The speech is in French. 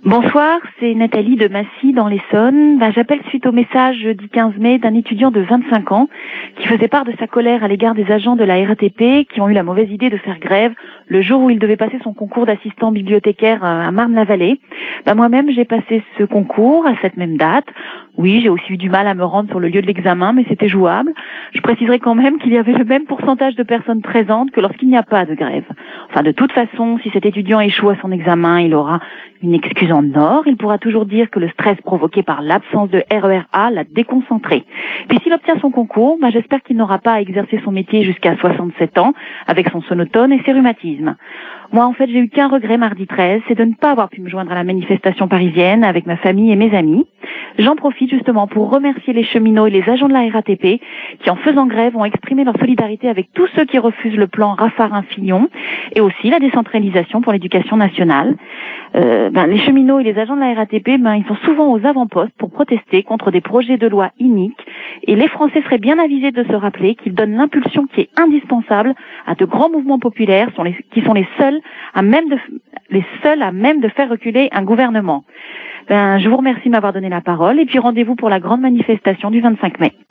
Bonsoir, c'est Nathalie de Massy dans l'Essonne. J'appelle suite au message jeudi 15 mai d'un étudiant de 25 ans qui faisait part de sa colère à l'égard des agents de la RATP qui ont eu la mauvaise idée de faire grève le jour où il devait passer son concours d'assistant bibliothécaire à Marne-la-Vallée. Moi-même, j'ai passé ce concours à cette même date. Oui, j'ai aussi eu du mal à me rendre sur le lieu de l'examen, mais c'était jouable. Je préciserai quand même qu'il y avait le même pourcentage de personnes présentes que lorsqu'il n'y a pas de grève. Enfin, de toute façon, si cet étudiant échoue à son examen, il aura une excuse en or. Il pourra toujours dire que le stress provoqué par l'absence de RER-A l'a déconcentré. Puis s'il obtient son concours, j'espère qu'il n'aura pas à exercer son métier jusqu'à 67 ans avec son sonotone et ses rhumatismes. Moi, en fait, j'ai eu qu'un regret mardi 13, c'est de ne pas avoir pu me joindre à la manifestation parisienne avec ma famille et mes amis. J'en profite justement pour remercier les cheminots et les agents de la RATP qui, en faisant grève, ont exprimé leur solidarité avec tous ceux qui refusent le plan Raffarin-Fillon et aussi la décentralisation pour l'éducation nationale. Les cheminots et les agents de la RATP, ils sont souvent aux avant-postes pour protester contre des projets de loi iniques et les Français seraient bien avisés de se rappeler qu'ils donnent l'impulsion qui est indispensable à de grands mouvements populaires qui sont les seuls à même de faire reculer un gouvernement. Je vous remercie de m'avoir donné la parole et puis rendez-vous pour la grande manifestation du 25 mai.